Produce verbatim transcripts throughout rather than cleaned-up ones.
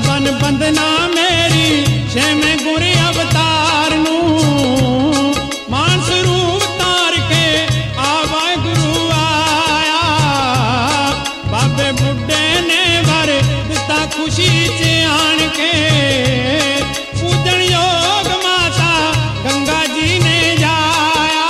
बन बंदना मेरी छे में गुरी अवतार नू मानस रूप तार के आवा गुरु आया बाबे बुड्ढे ने वर दिता खुशी च आन के पूजन योग माता गंगा जी ने जाया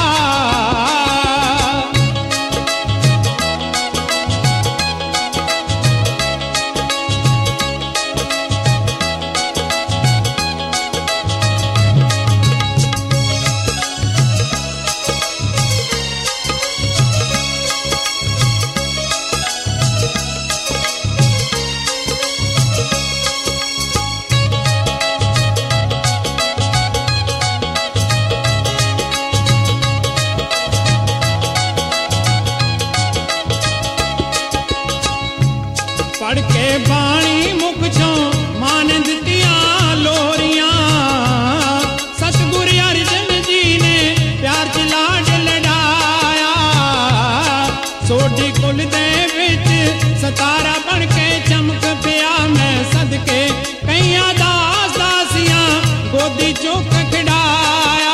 पढ़ के बाणी मुख चो मान दितियां लोरियां सतगुरु अर्जन जी ने प्यार च लाड लड़ाया सोडी कुल दे विच सतारा बन के चमक पिया मैं सदके कईयां दास दासियां गोदी चुक खिड़ाया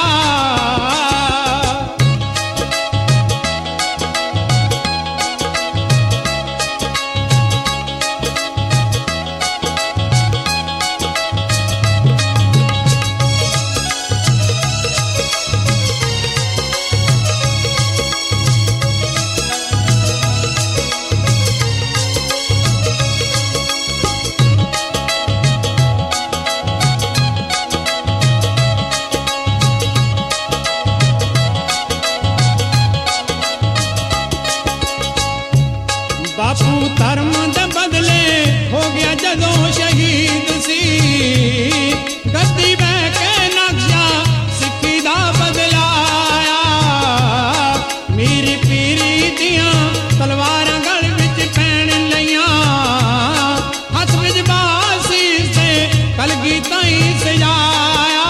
बापू धर्म दे बदले हो गया जदों शहीद सी गद्दी बह के नक्शा सिक्खी दा बदलाया मेरी पीरी दियां तलवारां गल विच पैण लईयां हथ विच बासी से कलगी ताई सजाया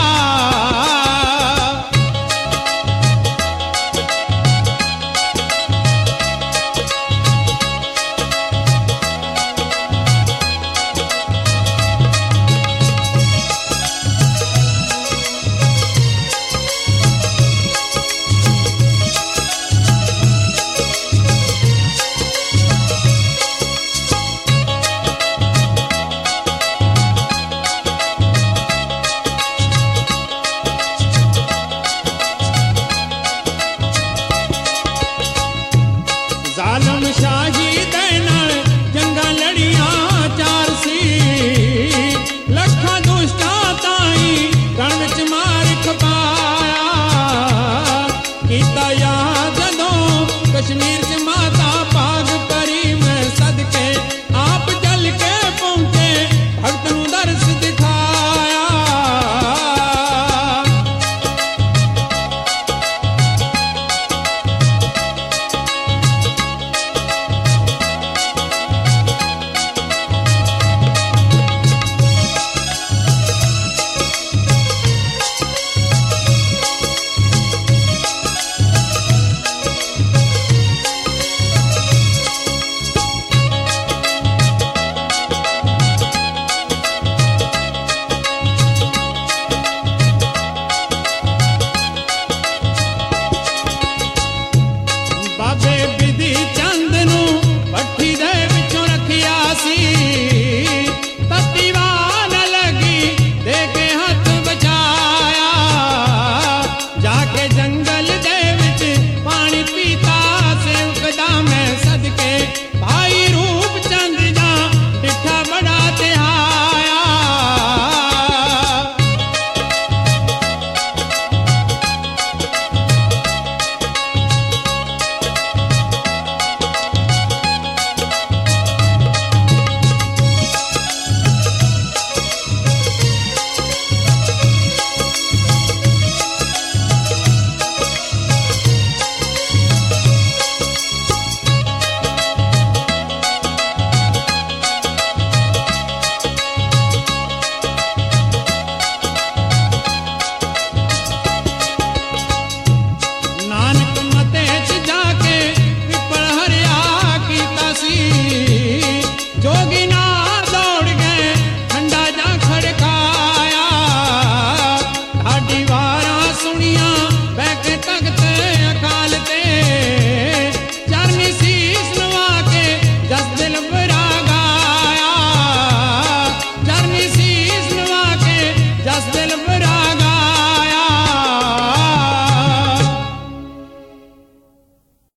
जालम शाही